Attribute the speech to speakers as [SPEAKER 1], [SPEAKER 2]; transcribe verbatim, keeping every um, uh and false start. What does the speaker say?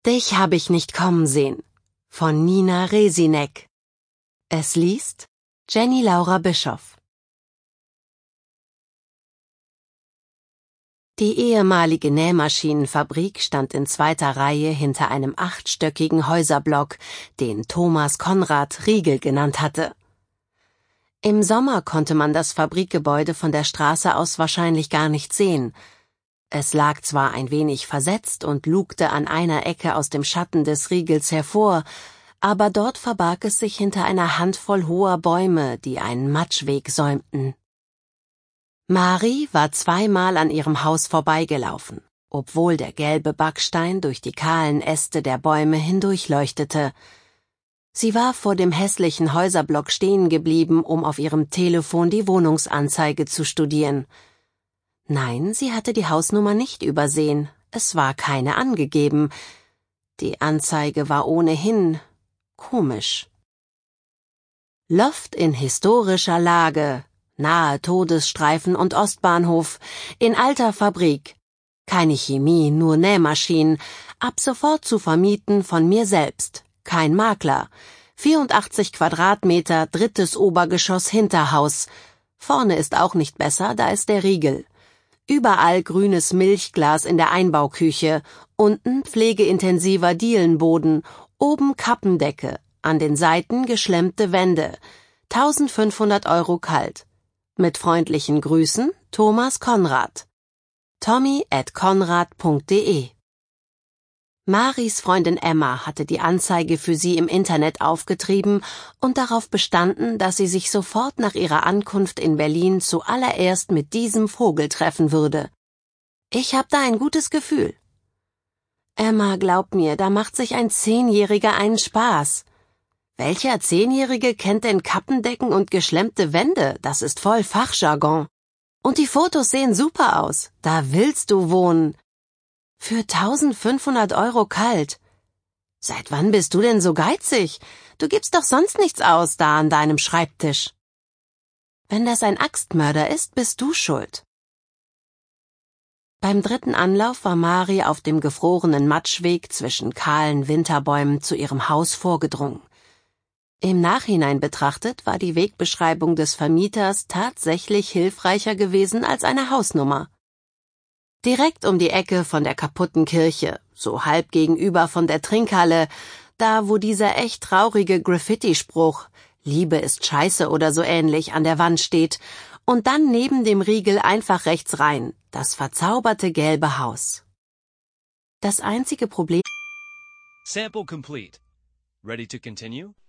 [SPEAKER 1] Dich hab ich nicht kommen sehen von Nina Resinek. Es liest Jenny Laura Bischoff. Die ehemalige Nähmaschinenfabrik stand in zweiter Reihe hinter einem achtstöckigen Häuserblock, den Thomas Konrad Riegel genannt hatte. Im Sommer konnte man das Fabrikgebäude von der Straße aus wahrscheinlich gar nicht sehen. Es lag zwar ein wenig versetzt und lugte an einer Ecke aus dem Schatten des Riegels hervor, aber dort verbarg es sich hinter einer Handvoll hoher Bäume, die einen Matschweg säumten. Mari war zweimal an ihrem Haus vorbeigelaufen, obwohl der gelbe Backstein durch die kahlen Äste der Bäume hindurchleuchtete. Sie war vor dem hässlichen Häuserblock stehen geblieben, um auf ihrem Telefon die Wohnungsanzeige zu studieren. Nein, sie hatte die Hausnummer nicht übersehen, es war keine angegeben. Die Anzeige war ohnehin komisch. Loft in historischer Lage, nahe Todesstreifen und Ostbahnhof, in alter Fabrik. Keine Chemie, nur Nähmaschinen, ab sofort zu vermieten von mir selbst, kein Makler. vierundachtzig Quadratmeter, drittes Obergeschoss, Hinterhaus. Vorne ist auch nicht besser, da ist der Riegel. Überall grünes Milchglas in der Einbauküche, unten pflegeintensiver Dielenboden, oben Kappendecke, an den Seiten geschlemmte Wände. eintausendfünfhundert Euro kalt. Mit freundlichen Grüßen, Thomas Konrad. tommy at konrad punkt de. Maris Freundin Emma hatte die Anzeige für sie im Internet aufgetrieben und darauf bestanden, dass sie sich sofort nach ihrer Ankunft in Berlin zuallererst mit diesem Vogel treffen würde. Ich hab da ein gutes Gefühl. Emma, glaub mir, da macht sich ein Zehnjähriger einen Spaß. Welcher Zehnjährige kennt denn Kappendecken und geschlemmte Wände? Das ist voll Fachjargon. Und die Fotos sehen super aus. Da willst du wohnen. Für eintausendfünfhundert Euro kalt. Seit wann bist du denn so geizig? Du gibst doch sonst nichts aus da an deinem Schreibtisch. Wenn das ein Axtmörder ist, bist du schuld. Beim dritten Anlauf war Mari auf dem gefrorenen Matschweg zwischen kahlen Winterbäumen zu ihrem Haus vorgedrungen. Im Nachhinein betrachtet war die Wegbeschreibung des Vermieters tatsächlich hilfreicher gewesen als eine Hausnummer. Direkt um die Ecke von der kaputten Kirche, so halb gegenüber von der Trinkhalle, da wo dieser echt traurige Graffiti-Spruch »Liebe ist Scheiße« oder so ähnlich an der Wand steht, und dann neben dem Riegel einfach rechts rein, das verzauberte gelbe Haus. Das einzige Problem...
[SPEAKER 2] Sample complete. Ready to continue?